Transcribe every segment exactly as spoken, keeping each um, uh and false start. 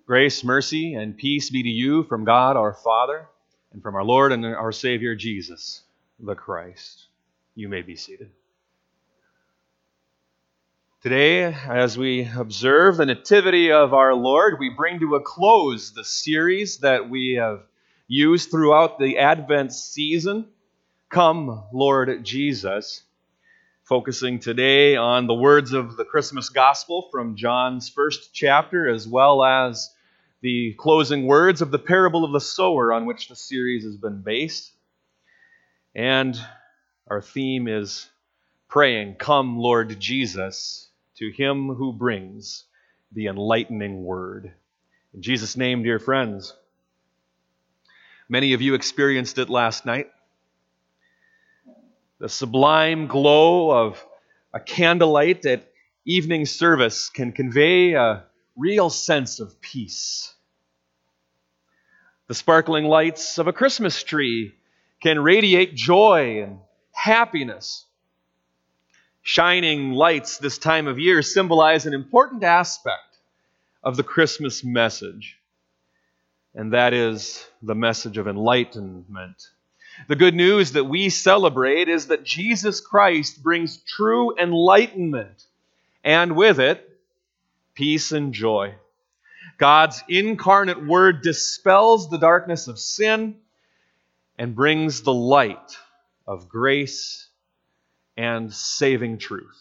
Grace, mercy, and peace be to you from God our Father and from our Lord and our Savior Jesus, the Christ. You may be seated. Today, as we observe the Nativity of our Lord, we bring to a close the series that we have used throughout the Advent season, Come, Lord Jesus, focusing today on the words of the Christmas Gospel from John's first chapter, as well as the closing words of the parable of the sower on which the series has been based. And our theme is praying, Come, Lord Jesus, to him who brings the enlightening word. In Jesus' name, dear friends, many of you experienced it last night. The sublime glow of a candlelight at evening service can convey a real sense of peace. The sparkling lights of a Christmas tree can radiate joy and happiness. Shining lights this time of year symbolize an important aspect of the Christmas message, and that is the message of enlightenment. The good news that we celebrate is that Jesus Christ brings true enlightenment, and with it, peace and joy. God's incarnate Word dispels the darkness of sin and brings the light of grace and saving truth.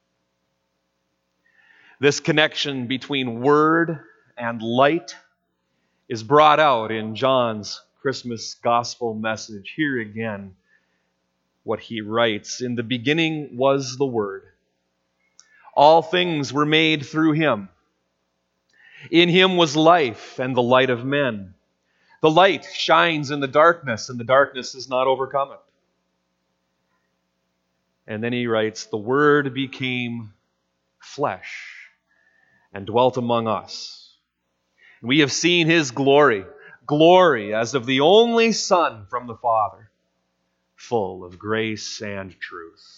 This connection between Word and light is brought out in John's Christmas Gospel message. Here again, what he writes, In the beginning was the Word. All things were made through him. In him was life, and the light of men. The light shines in the darkness, and the darkness has not overcome it. And then he writes, The Word became flesh and dwelt among us. And we have seen his glory, glory as of the only Son from the Father, full of grace and truth.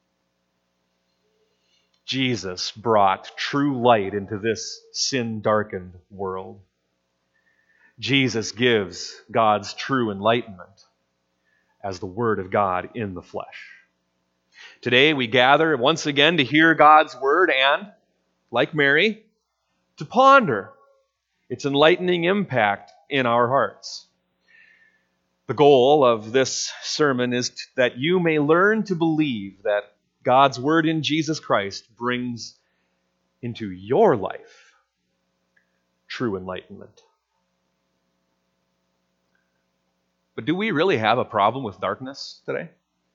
Jesus brought true light into this sin-darkened world. Jesus gives God's true enlightenment as the Word of God in the flesh. Today we gather once again to hear God's Word and, like Mary, to ponder its enlightening impact in our hearts. The goal of this sermon is that you may learn to believe that God's Word in Jesus Christ brings into your life true enlightenment. But do we really have a problem with darkness today?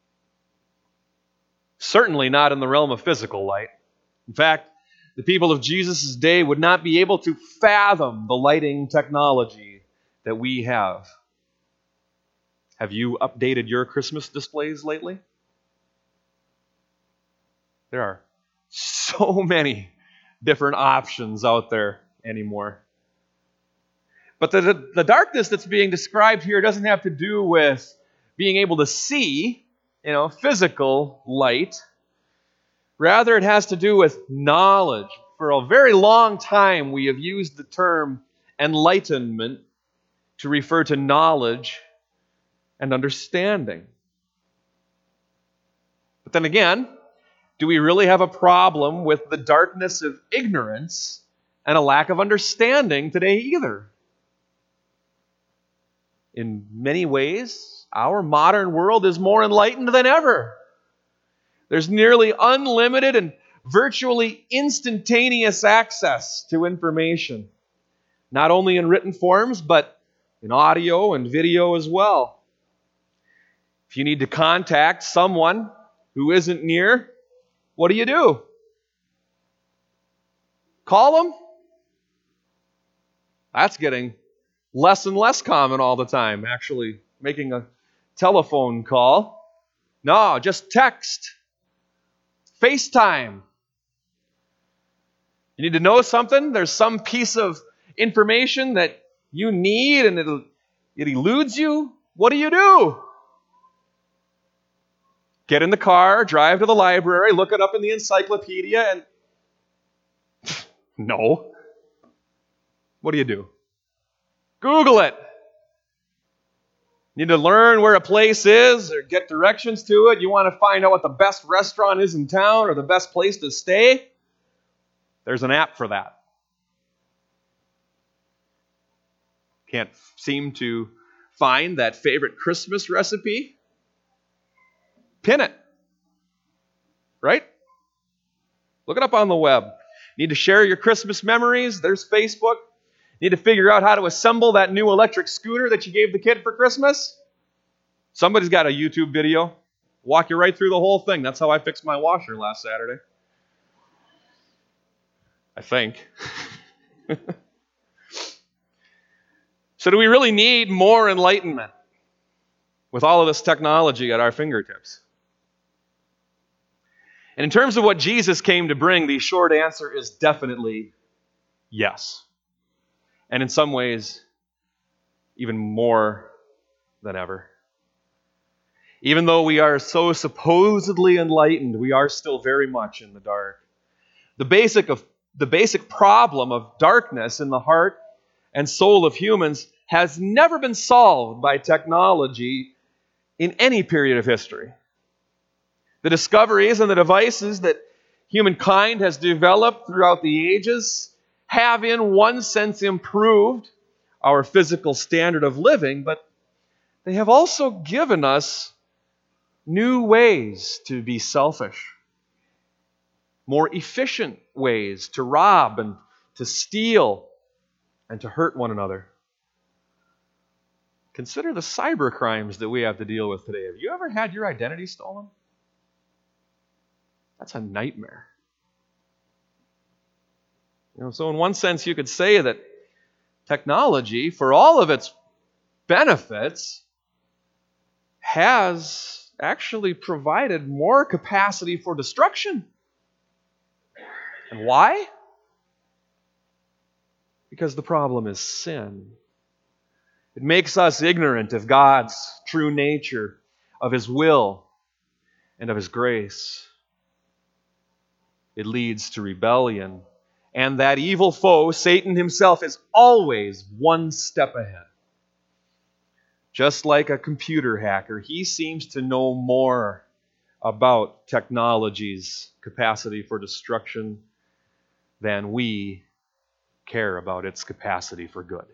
Certainly not in the realm of physical light. In fact, the people of Jesus' day would not be able to fathom the lighting technology that we have. Have you updated your Christmas displays lately? There are so many different options out there anymore. But the, the, the darkness that's being described here doesn't have to do with being able to see, you know, physical light. Rather, it has to do with knowledge. For a very long time, we have used the term enlightenment to refer to knowledge and understanding. But then again, do we really have a problem with the darkness of ignorance and a lack of understanding today either? In many ways, our modern world is more enlightened than ever. There's nearly unlimited and virtually instantaneous access to information, not only in written forms, but in audio and video as well. If you need to contact someone who isn't near, what do you do? Call them? That's getting less and less common all the time, actually, making a telephone call. No, just text. FaceTime. You need to know something? There's some piece of information that you need and it'll, it eludes you? What do you do? Get in the car, drive to the library, look it up in the encyclopedia, and no. What do you do? Google it. Need to learn where a place is or get directions to it. You want to find out what the best restaurant is in town or the best place to stay? There's an app for that. Can't seem to find that favorite Christmas recipe? Pin it. Right? Look it up on the web. Need to share your Christmas memories? There's Facebook. Need to figure out how to assemble that new electric scooter that you gave the kid for Christmas? Somebody's got a YouTube video. Walk you right through the whole thing. That's how I fixed my washer last Saturday. I think. So do we really need more enlightenment with all of this technology at our fingertips? And in terms of what Jesus came to bring, the short answer is definitely yes. And in some ways, even more than ever. Even though we are so supposedly enlightened, we are still very much in the dark. The basic of the basic problem of darkness in the heart and soul of humans has never been solved by technology in any period of history. The discoveries and the devices that humankind has developed throughout the ages have in one sense improved our physical standard of living, but they have also given us new ways to be selfish, more efficient ways to rob and to steal and to hurt one another. Consider the cyber crimes that we have to deal with today. Have you ever had your identity stolen? That's a nightmare. You know, so in one sense, you could say that technology, for all of its benefits, has actually provided more capacity for destruction. And why? Because the problem is sin. It makes us ignorant of God's true nature, of His will, and of His grace. It leads to rebellion. And that evil foe, Satan himself, is always one step ahead. Just like a computer hacker, he seems to know more about technology's capacity for destruction than we care about its capacity for good.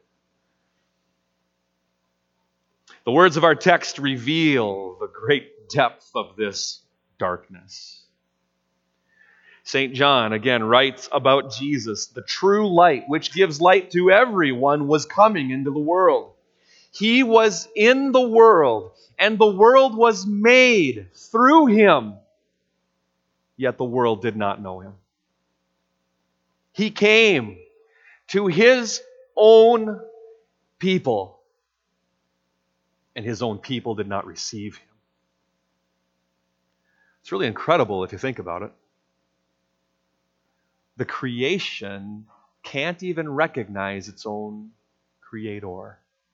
The words of our text reveal the great depth of this darkness. Saint John again writes about Jesus, the true light, which gives light to everyone, was coming into the world. He was in the world, and the world was made through Him, yet the world did not know Him. He came to His own people, and His own people did not receive Him. It's really incredible if you think about it. The creation can't even recognize its own Creator.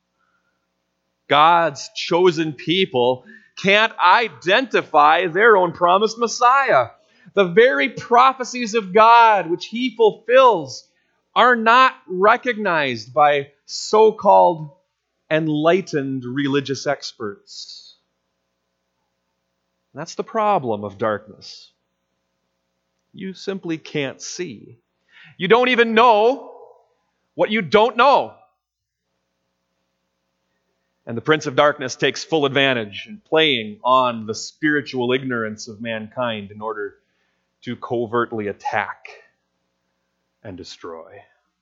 God's chosen people can't identify their own promised Messiah. The very prophecies of God which He fulfills are not recognized by so-called enlightened religious experts. That's the problem of darkness. You simply can't see. You don't even know what you don't know. And the Prince of Darkness takes full advantage in playing on the spiritual ignorance of mankind in order to covertly attack and destroy.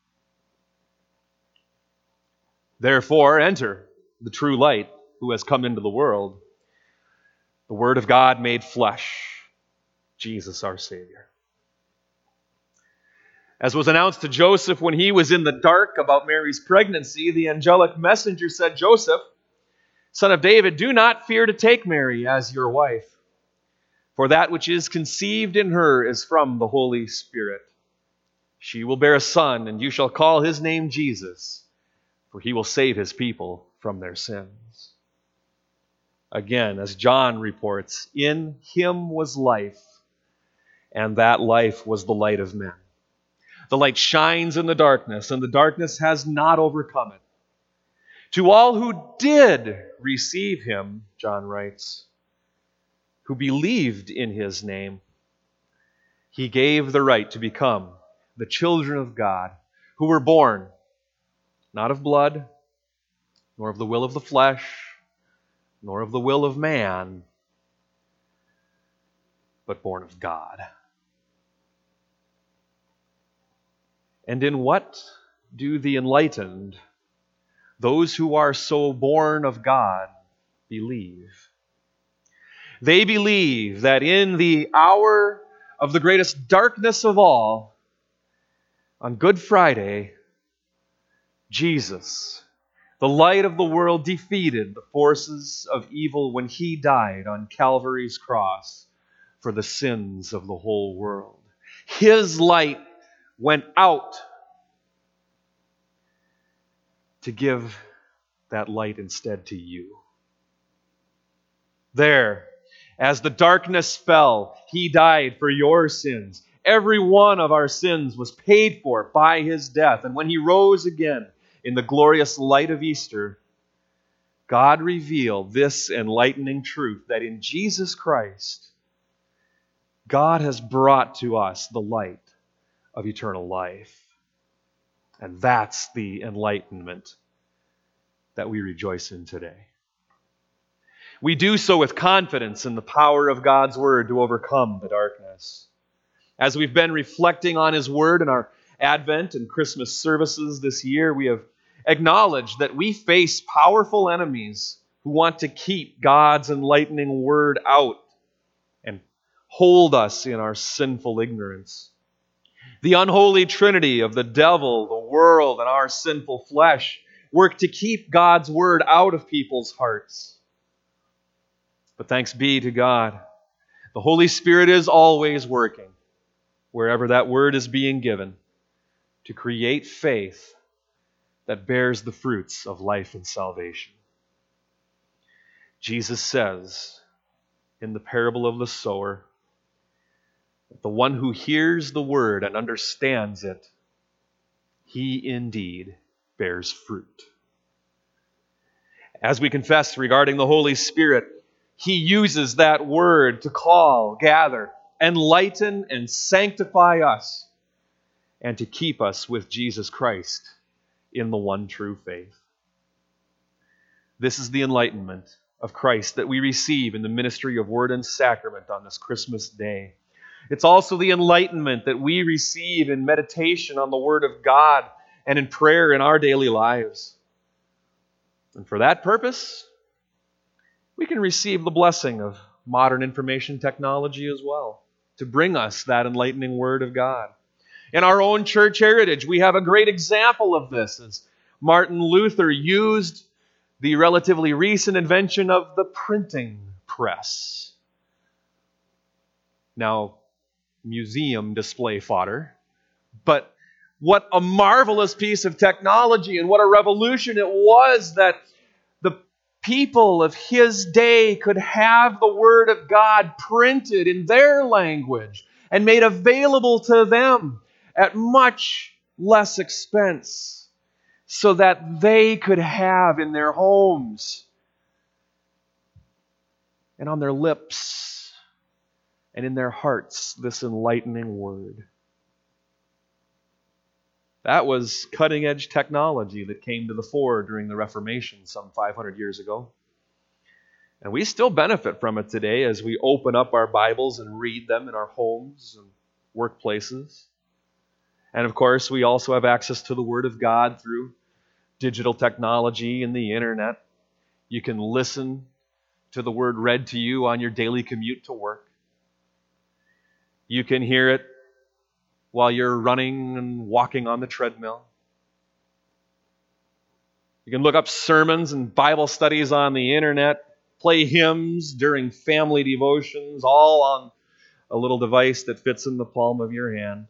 Therefore, enter the true light who has come into the world, the Word of God made flesh, Jesus our Savior. As was announced to Joseph when he was in the dark about Mary's pregnancy, the angelic messenger said, "Joseph, son of David, do not fear to take Mary as your wife, for that which is conceived in her is from the Holy Spirit. She will bear a son, and you shall call his name Jesus, for he will save his people from their sins." Again, as John reports, in him was life, and that life was the light of men. The light shines in the darkness, and the darkness has not overcome it. To all who did receive him, John writes, who believed in his name, he gave the right to become the children of God, who were born not of blood, nor of the will of the flesh, nor of the will of man, but born of God. And in what do the enlightened, those who are so born of God, believe? They believe that in the hour of the greatest darkness of all, on Good Friday, Jesus, the light of the world, defeated the forces of evil when he died on Calvary's cross for the sins of the whole world. His light went out to give that light instead to you. There, as the darkness fell, he died for your sins. Every one of our sins was paid for by his death. And when he rose again in the glorious light of Easter, God revealed this enlightening truth, that in Jesus Christ, God has brought to us the light of eternal life. And that's the enlightenment that we rejoice in today. We do so with confidence in the power of God's Word to overcome the darkness. As we've been reflecting on His Word in our Advent and Christmas services this year, we have acknowledged that we face powerful enemies who want to keep God's enlightening Word out and hold us in our sinful ignorance. The unholy trinity of the devil, the world, and our sinful flesh work to keep God's Word out of people's hearts. But thanks be to God, the Holy Spirit is always working wherever that Word is being given to create faith that bears the fruits of life and salvation. Jesus says in the parable of the sower, the one who hears the word and understands it, he indeed bears fruit. As we confess regarding the Holy Spirit, he uses that word to call, gather, enlighten, and sanctify us, and to keep us with Jesus Christ in the one true faith. This is the enlightenment of Christ that we receive in the ministry of Word and Sacrament on this Christmas day. It's also the enlightenment that we receive in meditation on the Word of God and in prayer in our daily lives. And for that purpose, we can receive the blessing of modern information technology as well, to bring us that enlightening Word of God. In our own church heritage, we have a great example of this, as Martin Luther used the relatively recent invention of the printing press. Now, museum display fodder, but what a marvelous piece of technology and what a revolution it was that the people of his day could have the Word of God printed in their language and made available to them at much less expense, so that they could have in their homes and on their lips and in their hearts this enlightening Word. That was cutting-edge technology that came to the fore during the Reformation some five hundred years ago. And we still benefit from it today as we open up our Bibles and read them in our homes and workplaces. And of course, we also have access to the Word of God through digital technology and the internet. You can listen to the Word read to you on your daily commute to work. You can hear it while you're running and walking on the treadmill. You can look up sermons and Bible studies on the internet, play hymns during family devotions, all on a little device that fits in the palm of your hand.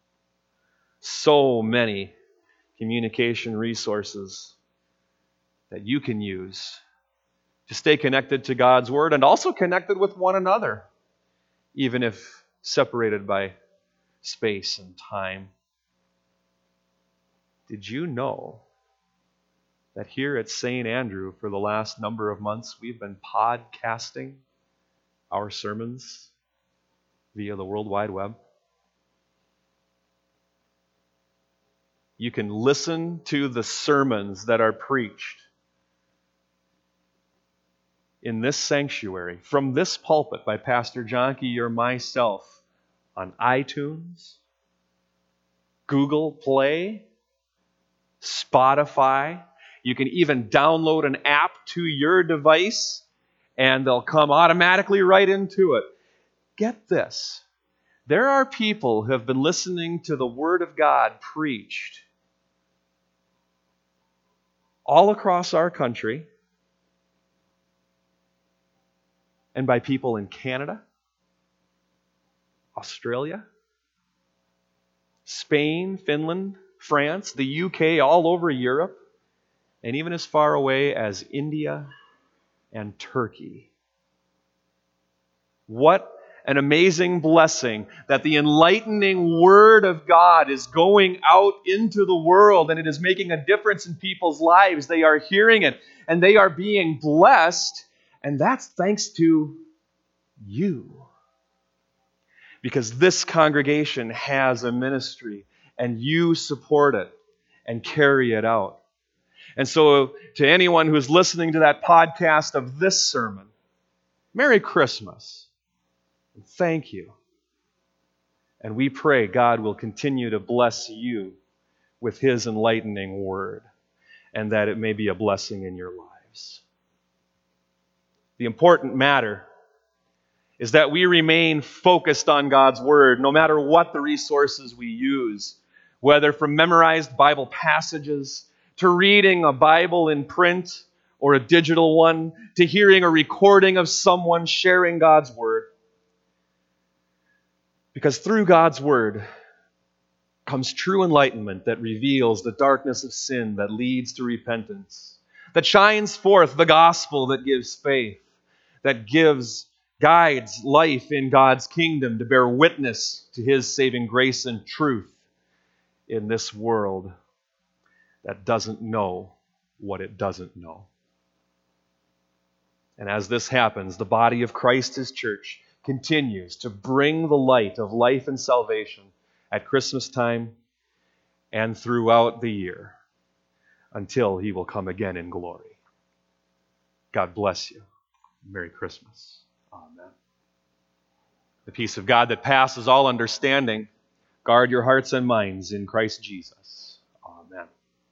So many communication resources that you can use to stay connected to God's Word and also connected with one another, even if separated by space and time. Did you know that here at Saint Andrew, for the last number of months, we've been podcasting our sermons via the World Wide Web? You can listen to the sermons that are preached in this sanctuary, from this pulpit by Pastor Johnke or myself, on iTunes, Google Play, Spotify. You can even download an app to your device, and they'll come automatically right into it. Get this. There are people who have been listening to the Word of God preached all across our country, and by people in Canada, Australia, Spain, Finland, France, the U K, all over Europe, and even as far away as India and Turkey. What an amazing blessing that the enlightening Word of God is going out into the world, and it is making a difference in people's lives. They are hearing it, and they are being blessed, and that's thanks to you. Because this congregation has a ministry, and you support it and carry it out. And so, to anyone who's listening to that podcast of this sermon, Merry Christmas. And thank you. And we pray God will continue to bless you with His enlightening Word, and that it may be a blessing in your lives. The important matter is that we remain focused on God's Word, no matter what the resources we use, whether from memorized Bible passages, to reading a Bible in print or a digital one, to hearing a recording of someone sharing God's Word. Because through God's Word comes true enlightenment that reveals the darkness of sin that leads to repentance, that shines forth the gospel that gives faith, that gives, guides life in God's kingdom to bear witness to His saving grace and truth in this world that doesn't know what it doesn't know. And as this happens, the body of Christ, His church, continues to bring the light of life and salvation at Christmas time and throughout the year until He will come again in glory. God bless you. Merry Christmas. Amen. The peace of God that passes all understanding, guard your hearts and minds in Christ Jesus. Amen.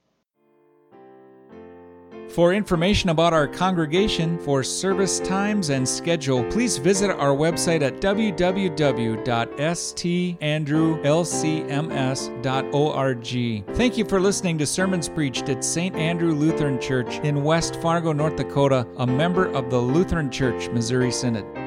For information about our congregation, for service times and schedule, please visit our website at w w w dot s t andrew l c m s dot org. Thank you for listening to sermons preached at Saint Andrew Lutheran Church in West Fargo, North Dakota, a member of the Lutheran Church Missouri Synod.